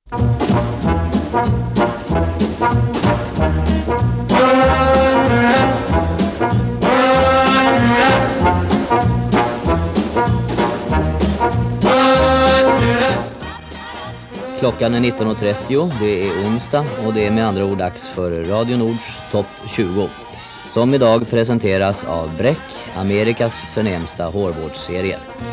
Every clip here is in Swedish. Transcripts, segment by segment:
Klockan är 19.30, det är onsdag och det är med andra ord dags för Radio Nords topp 20. Som idag presenteras av Bräck, Amerikas förnämsta hårvårdsserie.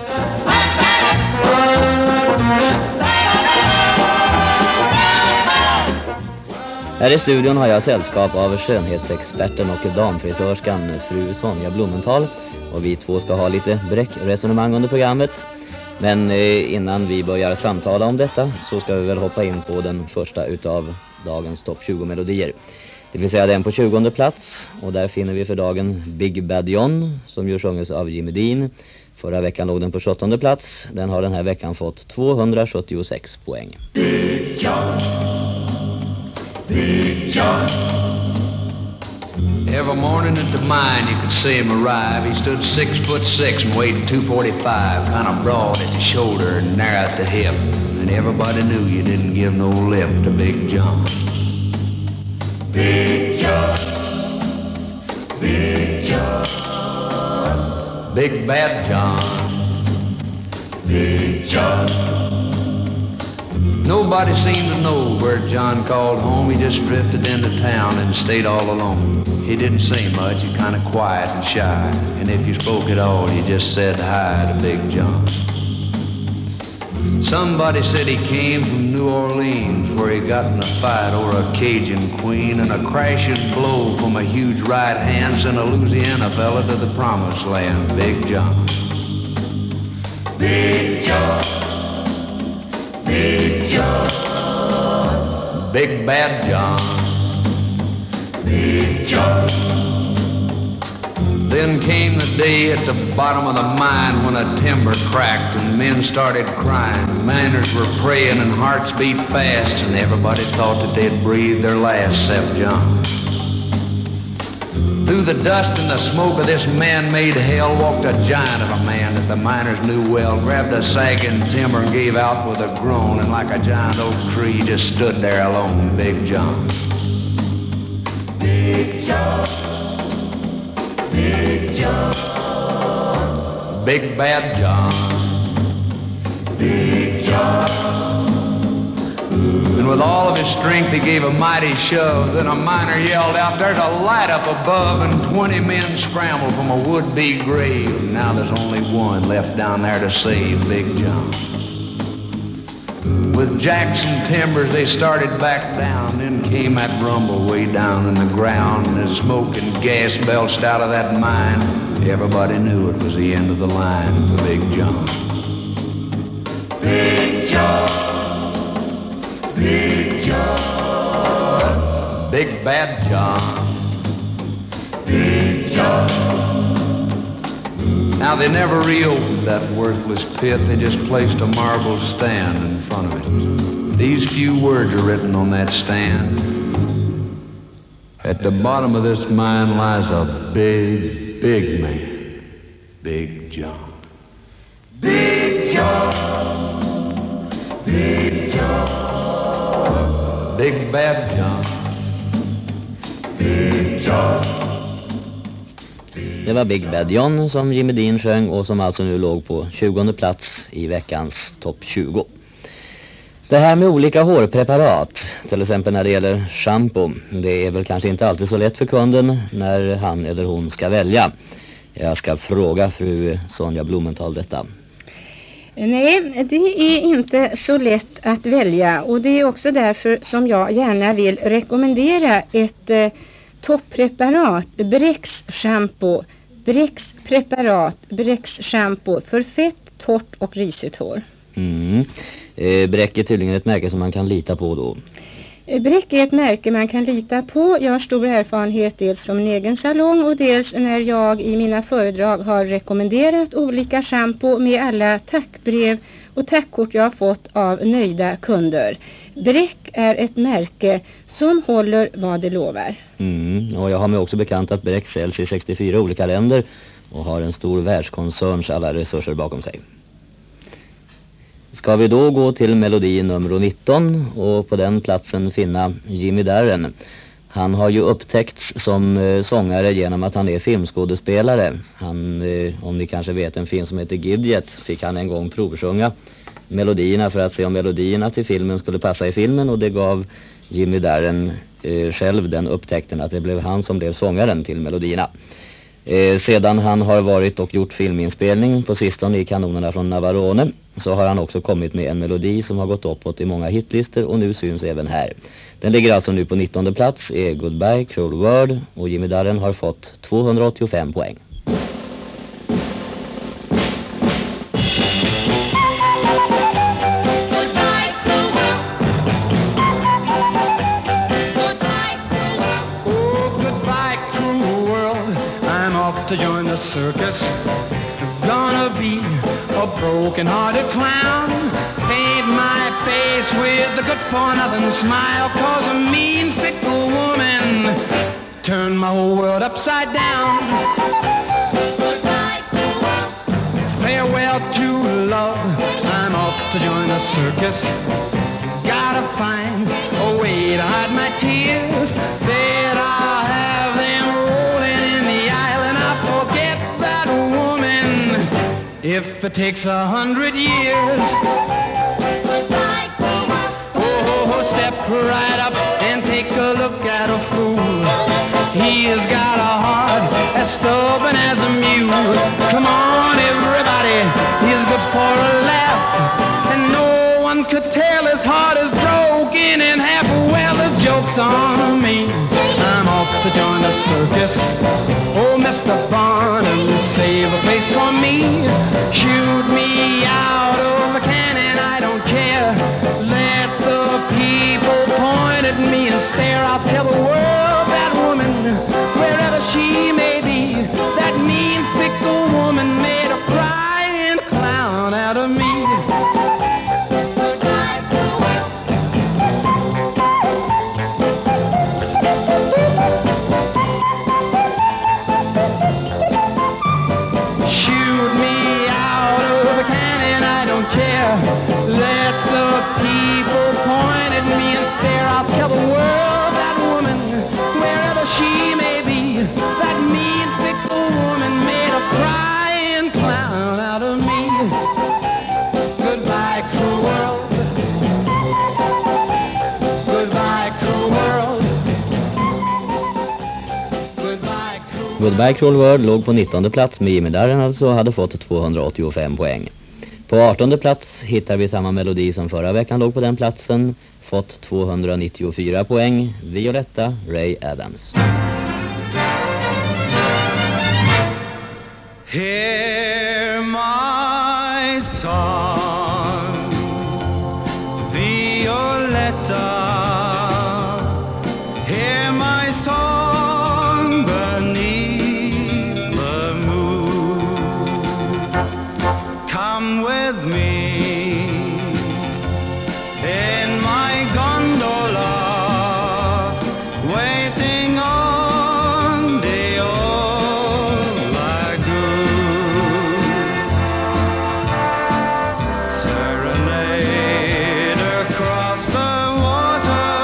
Här i studion har jag sällskap av skönhetsexperten och damfrisörskan fru Sonja Blumenthal. Och vi två ska ha lite Bräck-resonemang under programmet. Men innan vi börjar samtala om detta så ska vi väl hoppa in på den första utav dagens topp 20-melodier. Det vill säga den på 20:e plats, och där finner vi för dagen Big Bad John som ju sjunges av Jimmy Dean. Förra veckan låg den på 17:e plats, den har den här veckan fått 276 poäng. Big John, Big John. Every morning at the mine you could see him arrive. He stood 6'6" and weighed 245, kind of broad at the shoulder and narrow at the hip. And everybody knew you didn't give no lip to Big John. Big John, Big John, Big Bad John, Big John. Nobody seemed to know where John called home. He just drifted into town and stayed all alone. He didn't say much, he kind of quiet and shy. And if you spoke at all, you just said hi to Big John. Somebody said he came from New Orleans, where he got in a fight over a Cajun queen, and a crashing blow from a huge right hand sent a Louisiana fella to the promised land. Big John, Big John, Big John, Big Bad John, Big John. Then came the day at the bottom of the mine when a timber cracked and men started crying. Miners were praying and hearts beat fast, and everybody thought that they'd breathe their last except John. Through the dust and the smoke of this man-made hell walked a giant of a man that the miners knew well, grabbed a sagging timber and gave out with a groan, and like a giant oak tree just stood there alone. Big John, Big John, Big John, Big Bad John, Big John. And with all of his strength he gave a mighty shove. Then a miner yelled out, "There's a light up above," and 20 men scrambled from a would-be grave. Now there's only one left down there to save Big John. With Jackson timbers they started back down. Then came that rumble way down in the ground, and as smoke and gas belched out of that mine, everybody knew it was the end of the line for Big John. Big John, Big John, Big Bad John, Big John. Now they never reopened that worthless pit. They just placed a marble stand in front of it. These few words are written on that stand. At the bottom of this mine lies a big, big man, Big John. Big John, Big John, Big Bad John, Big John. Det var Big Bad John som Jimmy Dean sjöng och som alltså nu låg på 20:e plats i veckans topp 20. Det här med olika hårpreparat, till exempel när det gäller shampoo, det är väl kanske inte alltid så lätt för kunden när han eller hon ska välja. Jag ska fråga fru Sonja Blumenthal detta. Nej, det är inte så lätt att välja, och det är också därför som jag gärna vill rekommendera ett toppreparat, Bräcks shampoo. Bräcks preparat, Bräcks shampoo för fett, torrt och risigt hår. Bräck är tydligen ett märke som man kan lita på då. Bräck är ett märke man kan lita på. Jag har stor erfarenhet dels från min egen salong och dels när jag i mina föredrag har rekommenderat olika shampoo med alla tackbrev och tackkort jag har fått av nöjda kunder. Bräck är ett märke som håller vad det lovar. Och jag har mig också bekant att Bräck säljs i 64 olika länder och har en stor världskoncerns alla resurser bakom sig. Ska vi då gå till melodi nummer 19 och på den platsen finna Jimmy Darren. Han har ju upptäckts som sångare genom att han är filmskådespelare. Han, om ni kanske vet en film som heter Gidget, fick han en gång provsjunga melodierna för att se om melodierna till filmen skulle passa i filmen, och det gav Jimmy Darren själv den upptäckten att det blev han som blev sångaren till melodierna. Sedan han har varit och gjort filminspelning på sistone i Kanonerna från Navarone, så har han också kommit med en melodi som har gått uppåt i många hitlistor och nu syns även här. Den ligger alltså nu på 19:e plats, är Goodbye Cruel World, och Jimmy Darren har fått 285 poäng. To join the circus, gonna be a broken-hearted clown. Paint my face with a good-for-nothing smile, 'cause a mean, fickle woman turned my whole world upside down. Farewell to love, I'm off to join the circus. Gotta find a way to hide my tears, that I'll have them rolling in the aisle, and I'll forget that woman if it takes 100 years. Oh, step right up and take a look at a fool. He has got a heart as stubborn as a mule. Come on, everybody, he's good for a laugh, and no one could tell his heart is broken in half. Well, the joke's on me, I'm off to join the circus. Oh, Mr. Barnum, save a place for me. Shoot me out of a cannon, I don't care. Let the people point at me and stare. I'll tell the world that woman, wherever she may be, that mean, fickle woman made a crying clown out of me. Let the people point at me and stare. I'll tell the world that woman, wherever she may be, that mean, fickle woman made a crying clown out of me. Goodbye, cruel world. Goodbye, cruel world. Goodbye, cruel world. Goodbye Cruel World låg på 19:e plats med Jimmy Darren, alltså hade fått 285 poäng. På 18:e plats hittar vi samma melodi som förra veckan låg på den platsen, fått 294 poäng, Violetta, Ray Adams. Hear my song, Violetta. Hear my song beneath the moon. Come with me in my gondola, waiting on the old lagoon. Serenade across the water.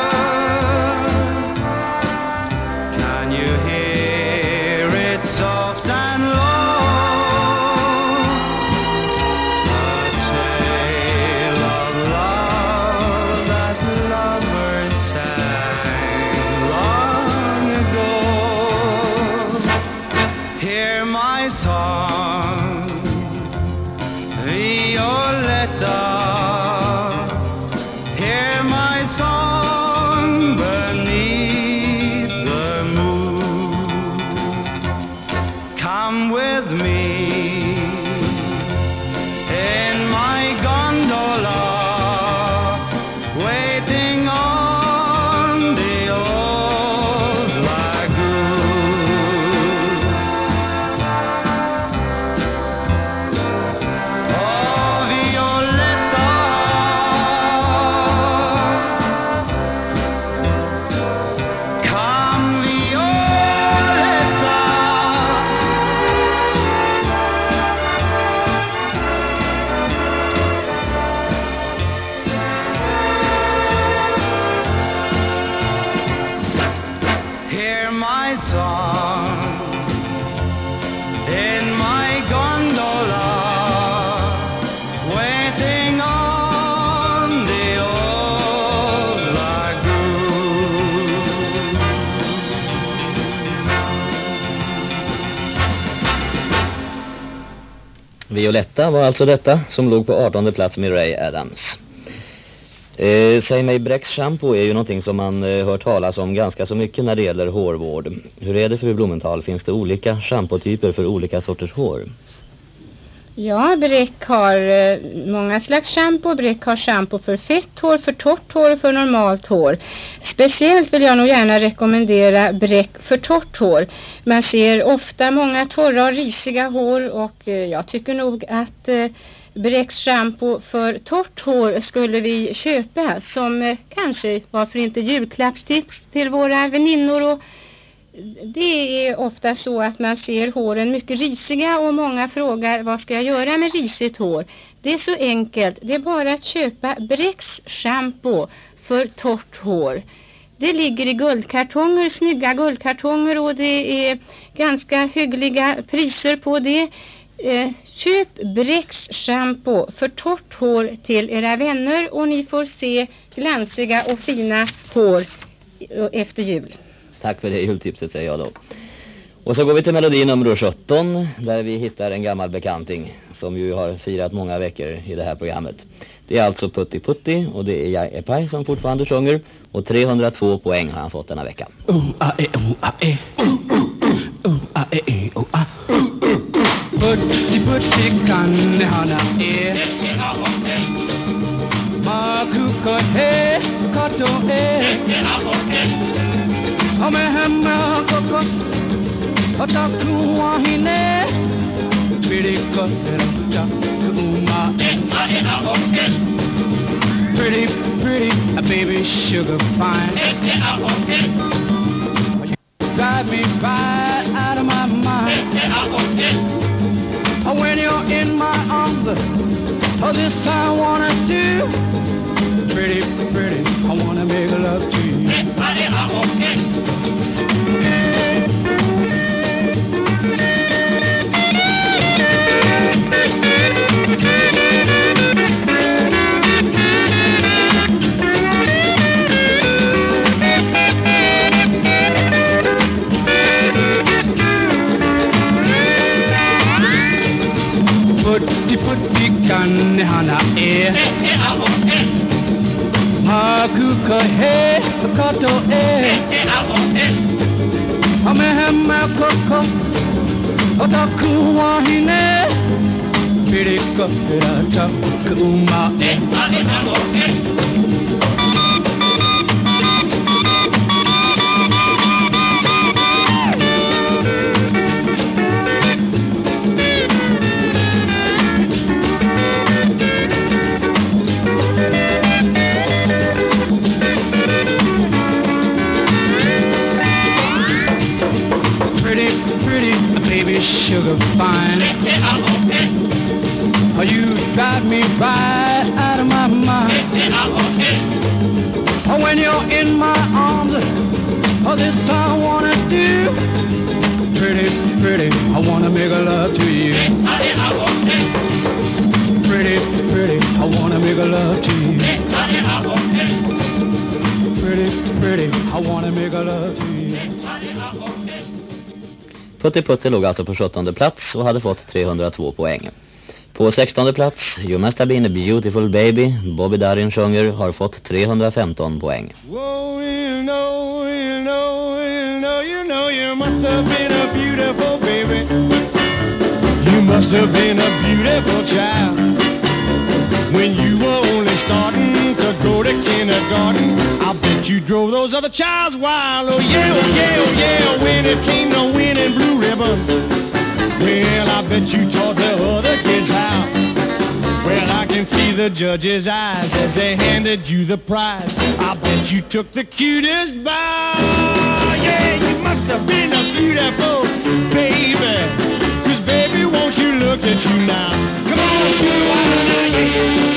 Can you hear it soft and low? Song, Violetta. Hear my song beneath the moon. Come with me in my gondola, waiting on the old lagoon. Violetta var alltså detta, som låg på 18:e plats med Ray Adams. Säg mig, Brecks shampoo är ju någonting som man hör talas om ganska så mycket när det gäller hårvård. Hur är det för Blumenthal? Finns det olika shampootyper för olika sorters hår? Ja, Breck har många slags shampoo. Breck har shampoo för fett hår, för torrt hår och för normalt hår. Speciellt vill jag nog gärna rekommendera Breck för torrt hår. Man ser ofta många torra och risiga hår, och jag tycker nog att Brecks shampoo för torrt hår skulle vi köpa som kanske, varför inte, julklappstips till våra väninnor. Och det är ofta så att man ser håren mycket risiga, och många frågar, vad ska jag göra med risigt hår? Det är så enkelt, det är bara att köpa Brecks shampoo för torrt hår. Det ligger i guldkartonger, snygga guldkartonger, och det är ganska hyggliga priser på det. Köp Brecks shampoo för torrt hår till era vänner, och ni får se glansiga och fina hår efter jul. Tack för det jultipset, säger jag då. Och så går vi till melodi nummer 17, där vi hittar en gammal bekanting som ju har firat många veckor i det här programmet. Det är alltså Putti Putti, och det är Jag är Paj som fortfarande sjunger, och 302 poäng har han fått denna vecka. Putti putti kanne hana e Makuko he kato e Ame hemma koko Otaku wahine Piriko terata kuma Pretty, pretty, a baby sugar fine Drive me right out of my mind When you're in my arms, oh, this I wanna do. Pretty, pretty, I wanna make love to you. Putti putti kanne hana e Hakuka he kato e Ame hemme koko Otaku wahine Piriko terata kuma e Sugar fine. Oh, you drive me right out of my mind. Oh, when you're in my arms, oh, this I wanna do. Pretty, pretty, I wanna make love to you. Pretty, pretty, I wanna make love to you. Pretty, pretty, I wanna make love to you. Putti Putti låg alltså på 17:e plats och hade fått 302 poäng. På 16:e plats, You Must Have Been a Beautiful Baby, Bobby Darin sjunger, har fått 315 poäng. Whoa, you know, you must have been a beautiful baby. You must have been a beautiful child. When you were only starting to go to kindergarten, I bet you drove those other childs wild. Oh yeah, oh yeah, oh yeah, when it came to winning blue ribbon. Well, I bet you taught the other kids how. Well, I can see the judge's eyes as they handed you the prize. I bet you took the cutest bow. Yeah, you must have been a beautiful baby. 'Cause baby, won't you look at you now? Come on, do I know you?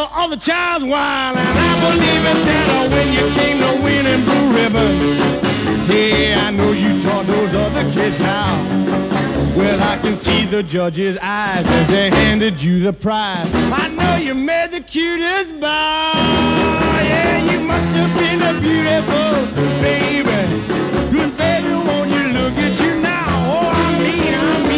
of the child's wild, and I believe in that when you came to winning Blue Ribbon. Hey, I know you taught those other kids how. Well, I can see the judge's eyes as they handed you the prize. I know you made the cutest bow. Yeah, you must have been a beautiful baby. Good baby, won't you look at you now? Oh, I mean,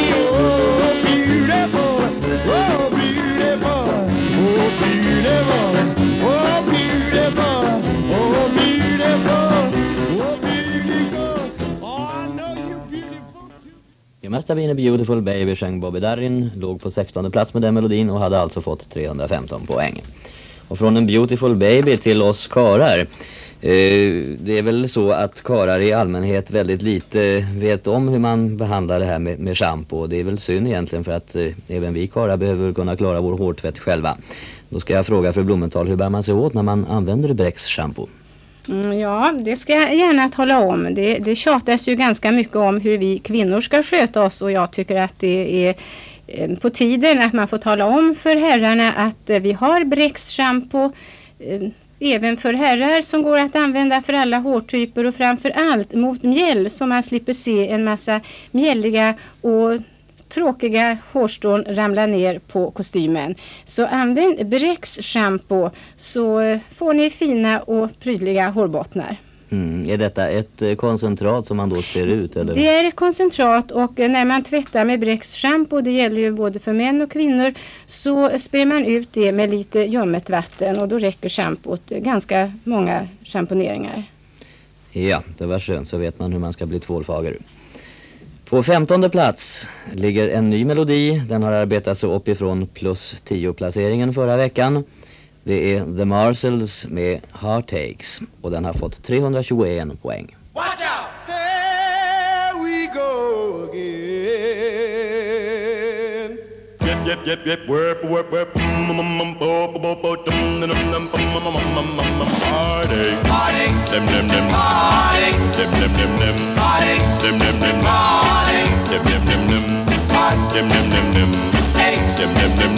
oh, beautiful, oh, beautiful, oh, beautiful, oh, beautiful, oh, beautiful, oh, beautiful. Oh, I know you're beautiful too. You must have been a beautiful baby, sjöng Bobby Darin, låg på 16:e plats med den melodin och hade alltså fått 315 poäng. Och från en beautiful baby till oss karar. Det är väl så att karar i allmänhet väldigt lite vet om hur man behandlar det här med shampoo. Och det är väl synd egentligen, för att även vi karar behöver kunna klara vår hårtvätt själva. Då ska jag fråga fru Blumenthal, hur bär man sig åt när man använder Brecks shampoo? Ja, det ska jag gärna tala om. Det tjatas ju ganska mycket om hur vi kvinnor ska sköta oss, och jag tycker att det är på tiden att man får tala om för herrarna att vi har Brecks shampoo även för herrar, som går att använda för alla hårtyper och framför allt mot mjäll, så man slipper se en massa mjälliga och tråkiga hårstrån ramla ner på kostymen. Så använd Brecks shampoo så får ni fina och prydliga hårbottnar. Är detta ett koncentrat som man då spär ut? Eller? Det är ett koncentrat, och när man tvättar med Brecks shampoo, det gäller ju både för män och kvinnor, så spär man ut det med lite ljummet vatten, och då räcker shampoot ganska många schamponeringar. Ja, det var skönt, så vet man hur man ska bli tvålfager. På 15:e plats ligger en ny melodi. Den har arbetat sig upp ifrån plus 10-placeringen förra veckan. Det är The Marshalls med Heartaches, och den har fått 321 poäng. Watch out! There we go again. Yep, worp, heartache, heartaches, dem, heartaches, dem, heartaches, dem, heartaches, dem, aches, dem,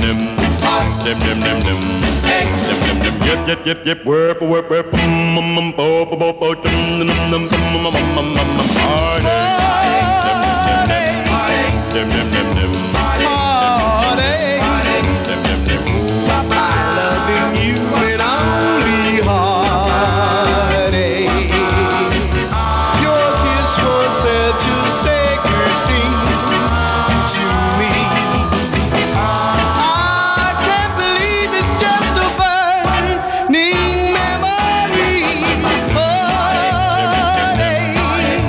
yep, worp, heartache, dem, loving you and only heartache. Your kiss was such a sacred thing to me. I can't believe it's just a burning memory. Heartache,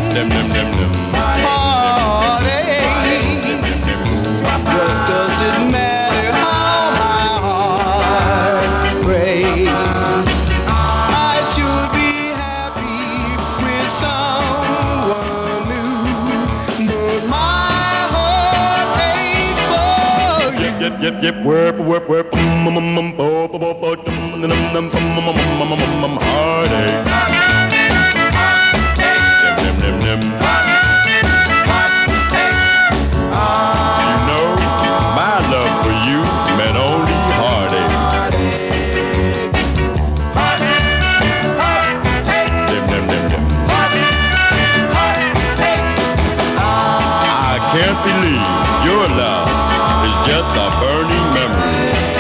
heartache. What does it matter how my heart breaks? I should be happy with someone new, but my heart aches for you. Yep, worp, heartache. You know, my love for you meant only heartache. I can't believe your love is just a burning memory.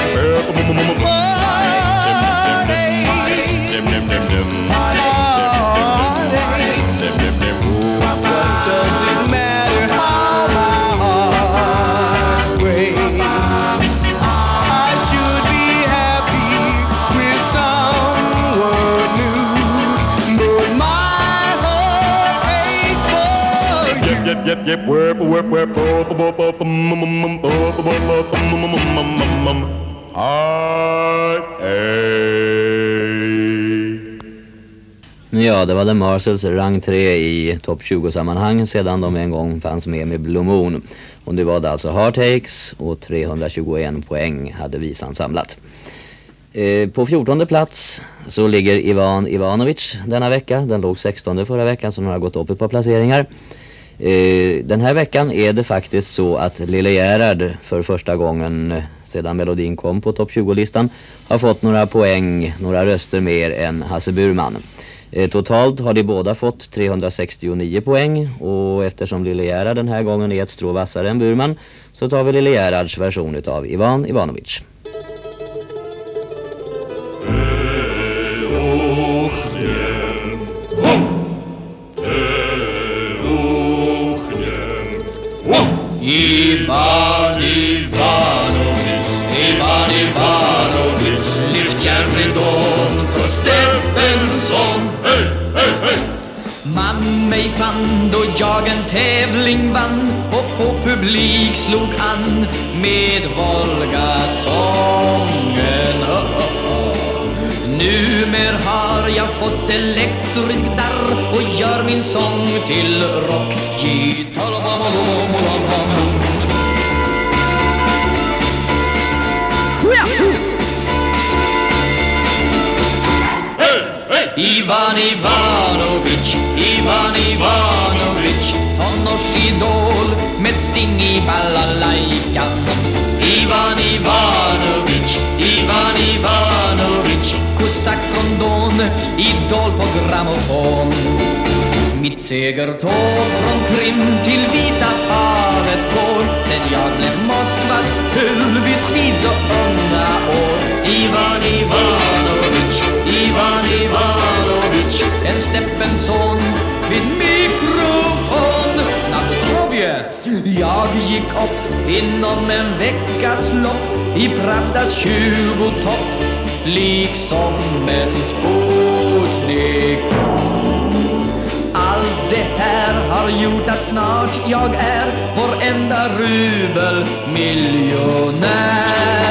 What does it matter how my heart breaks? I should be happy with someone new, but my heart aches for you. Yep, worp, Ja, det var The Marshalls rang 3 i topp 20-sammanhang sedan de en gång fanns med Blue Moon. Och det var det alltså Heartaches, och 321 poäng hade visan samlat. På 14:e plats så ligger Ivan Ivanovic denna vecka. Den låg 16:e förra veckan, så den har gått upp ett par placeringar. Den här veckan är det faktiskt så att Lille Gerhard för första gången sedan melodin kom på topp 20-listan har fått några poäng, några röster mer än Hasse Burman. Totalt har de båda fått 369 poäng, och eftersom Lille Gerhard den här gången är ett strå vassare än Burman så tar vi Lille Gerhards version av Ivan Ivanovic. Ivan Ivanovic, Ivan Ivanovic, lyft järnridån för Steffensson. Hej, hej, hej! Man mig fann då jag en tävling vann och på publik slog an med Volga-sången. Numer har jag fått elektrisk darr och gör min sång till rockgitarr. Ivan Ivanovic, Ivan Ivanovic, tonårsidol med sting i balalajkan. Ivan Ivanovic, Ivan Ivanovic, kosackondon, idol på grammofon. Mitt segertåg från Krim till Vita havet går, sen jag blev Moskvas Ulvis vid så unga år. Ivan Ivanovic, Ivan Ivanovic, en Steffensson vid mikrofon. Nastrovje, jag gick upp inom en veckas lopp i Pravdas 20-topp, liksom en Sputnik. Allt det här har gjort att snart jag är vår enda rubel miljonär.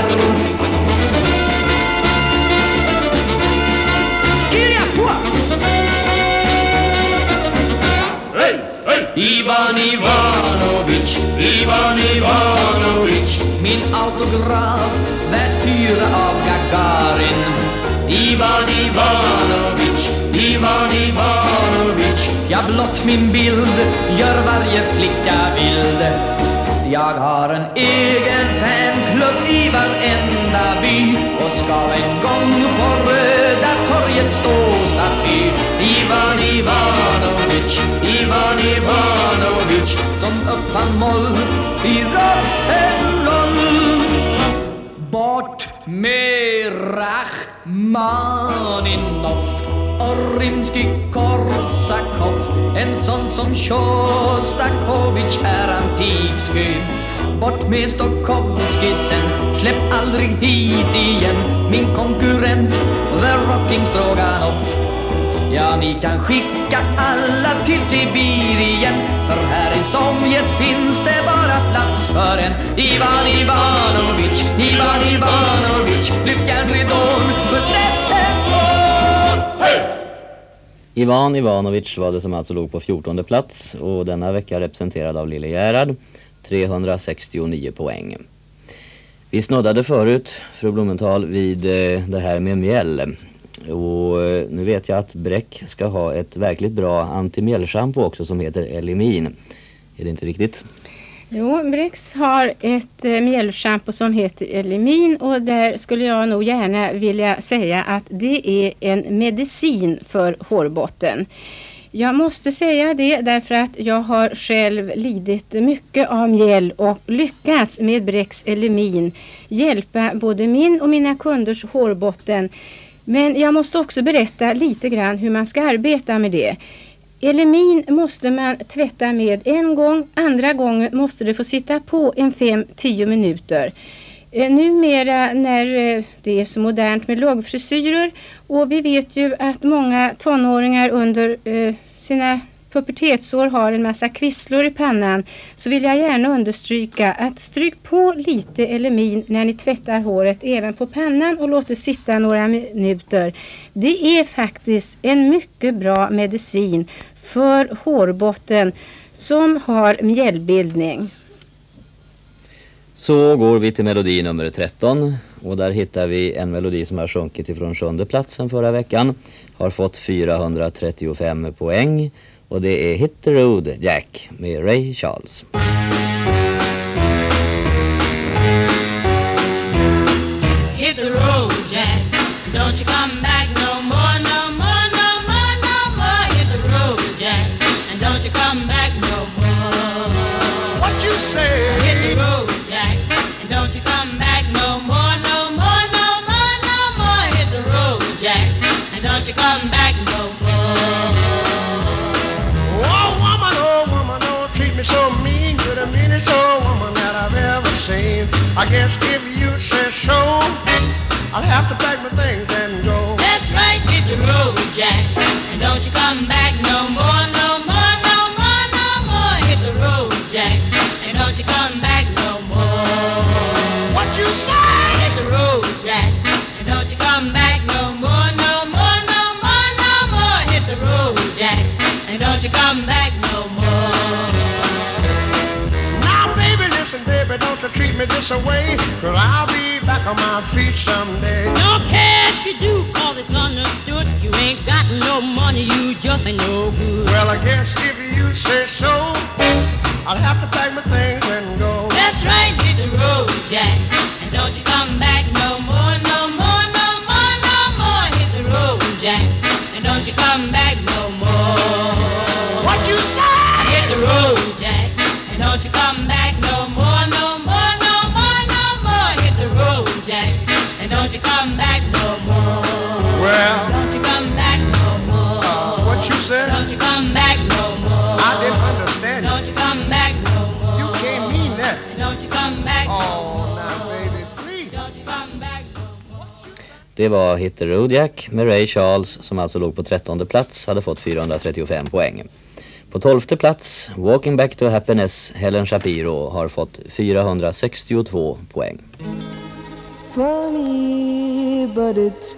Ivan Ivanovic, Ivan Ivanovic, min autograf värd 4 av Gagarin. Ivan Ivanovic, Ivan Ivanovic, ja blott min bild gör varje flicka vild. Jag har en egen fanklubb i varenda by och ska en gång på Röda torget stå staty. Ivan Ivanovic, Ivan Ivanovic, som uppfann moll i rock'n'roll. Bort med Rachmaninov och Rimsky-Korsakov, en sån som Shostakovich är antikskyn. Bort med Stokowskisen, släpp aldrig hit igen min konkurrent, The Rocking Stroganov. Ja, ni kan skicka alla till Sibirien, för här i Sovjet finns det bara plats för en Ivan Ivanovic, Ivan Ivanovic, lyft järnridån för Steffensson. Hey! Ivan Ivanovic var det som alltså låg på 14:e plats, och denna vecka representerad av Lille Gerhard, 369 poäng. Vi snuddade förut, fru Blumenthal, vid det här med mjäll. Och nu vet jag att Bräck ska ha ett verkligt bra antimjällschampo också som heter Elimin. Är det inte riktigt? Jo, Bräcks har ett mjällschampo som heter Elimin, och där skulle jag nog gärna vilja säga att det är en medicin för hårbotten. Jag måste säga det därför att jag har själv lidit mycket av mjäll och lyckats med Bräcks Elimin hjälpa både min och mina kunders hårbotten. Men jag måste också berätta lite grann hur man ska arbeta med det. Elimin måste man tvätta med en gång, andra gången måste det få sitta på en 5-10 minuter. Numera när det är så modernt med lågfrisyrer, och vi vet ju att många tonåringar under sina pubertetsår har en massa kvisslor i pannan, så vill jag gärna understryka att stryk på lite Elimin när ni tvättar håret även på pannan och låt det sitta några minuter. Det är faktiskt en mycket bra medicin för hårbotten som har mjällbildning. Så går vi till melodi nummer 13, och där hittar vi en melodi som har sjunkit ifrån 7:e platsen förra veckan, har fått 435 poäng. Och det är Hit the Road Jack med Ray Charles. don't you come back no more, no more, no more, no more. Hit the road, Jack, and don't you come back no more. What you say? Hit the road, Jack, and don't you come back no more, no more, no more, no more. Hit the road, Jack, and don't you come back no more. Oh woman, don't treat me so mean. You're the meanest old woman that I've ever seen. I guess if you say so, I'll have to pack my things and go. That's right, hit the road, Jack, and don't you come back no more, no more, no more, no more. Hit the road, Jack, and don't you come back no more. What you say? Hit the road, Jack, and don't you come back no more, no more, no more, no more. Hit the road, Jack, and don't you come back no more. Now baby, listen baby, don't you treat me this away, 'cause I'll be back on my feet someday. Don't care if you do, 'cause it's understood. You ain't got no money, you just ain't no good. Well, I guess if you say so, I'll have to pack my things and go. That's right, hit the road, Jack, and don't you come back no more, no more, no more, no more. Hit the road, Jack, and don't you come back no more. What you say? Hit the road, Jack, and don't you come back no more, no more, no more, no more. Hit the road, Jack, and don't you come back no more. Well, Don't you come back no more. what you said? Don't you come back no more. I didn't understand you. Don't you come back no more. You can't mean that. Don't you come back no more. Oh, now baby, please. Don't you come back no more. Det var Hit the Road Jack med Ray Charles, som alltså låg på 13:e plats, hade fått 435 poäng. På 12:e plats, Walking Back to Happiness, Helen Shapiro, har fått 462 poäng. Funny, but it's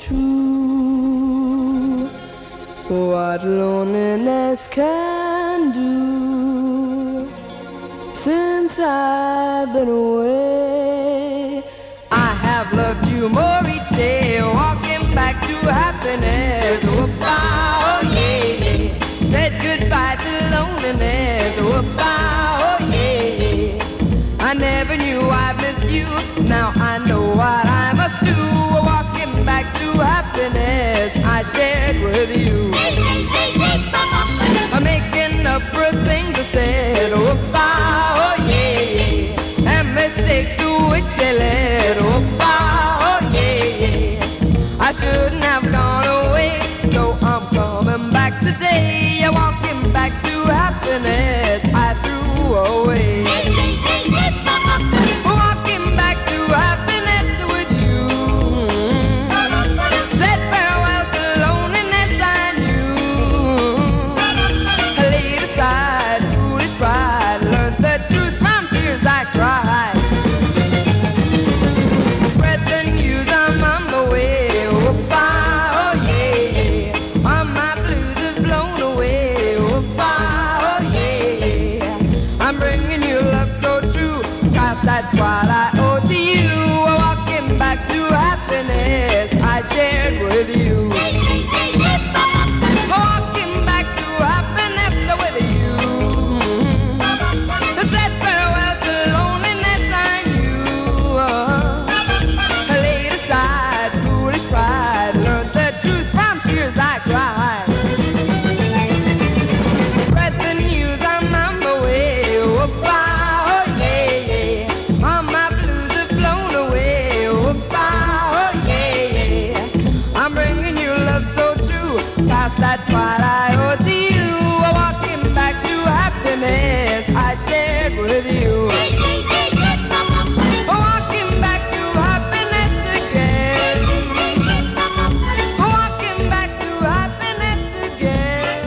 true what loneliness can do. Since I've been away, I have loved you more each day. Walking back to happiness. Oh yeah. Said goodbye to loneliness. Oh yeah. I never knew I'd miss you. Now I know what I must do. Walking back to happiness I shared with you. I'm making up for things I said. Oh yeah. And mistakes to which they led. Oh yeah. I shouldn't have gone away, so I'm coming back today. Walking back to happiness I threw away. Walking back to happiness with you. Said farewell to loneliness I knew. I laid aside foolish pride, learned the truth from tears I cried. Spread the news, I'm on my way. Oh yeah. All my blues have blown away. Oh yeah. I'm bringing you love so true, 'cause that's what I owe to you. Walking back to happiness I shared with you. Walking back to happiness with you. Said farewell to loneliness I knew. I laid aside foolish pride, learned the truth from tears I cried. Spread the news, I'm on my way. Oh yeah. All my blues have flown away. Oh yeah. I'm bringing you love so true, 'cause that's what I owe to you. Walking back to happiness I shared with you. Walking back to happiness again. Walking back to happiness again.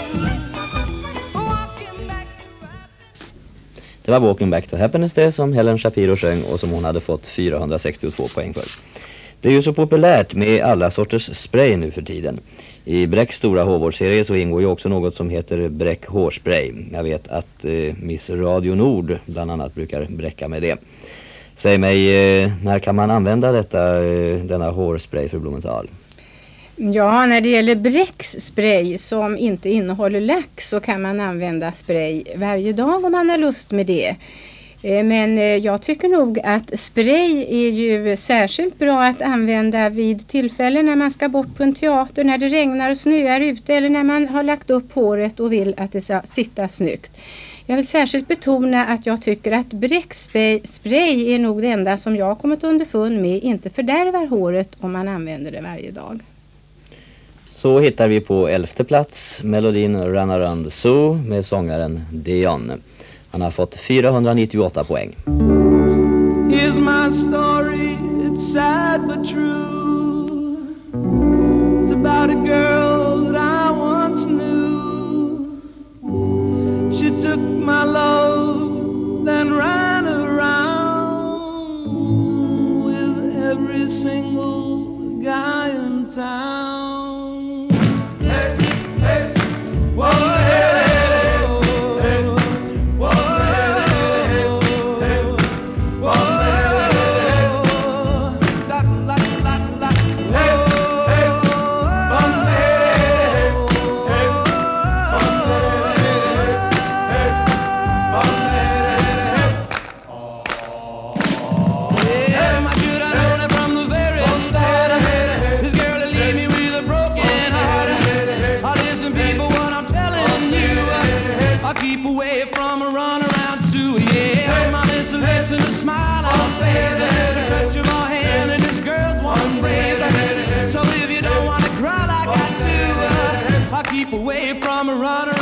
Walking back to happiness. Det var Walking Back to Happiness det som Helen Shapiro sjöng och som hon hade fått 462 poäng för. Det är ju så populärt med alla sorters spray nu för tiden. I Brecks stora hårvårdsserie så ingår ju också något som heter Breck hårspray. Jag vet att Miss Radio Nord bland annat brukar bräcka med det. Säg mig, när kan man använda denna hårspray för Blumenthal? Ja, när det gäller Brecks spray som inte innehåller lack så kan man använda spray varje dag om man har lust med det. Men jag tycker nog att spray är ju särskilt bra att använda vid tillfällen när man ska bort på en teater, när det regnar och snöar ute eller när man har lagt upp håret och vill att det ska sitta snyggt. Jag vill särskilt betona att jag tycker att bräckspray är nog det enda som jag har kommit underfund med inte fördärvar håret om man använder det varje dag. Så hittar vi på 11:e plats melodin Run Around the Zoo med sångaren Dion. Han har fått 498 poäng. Here's my story, it's sad but true. It's about a girl that I once knew. She took my love, then ran around with every single guy in town. Hey, hey, whoa, hey. Away from a runner.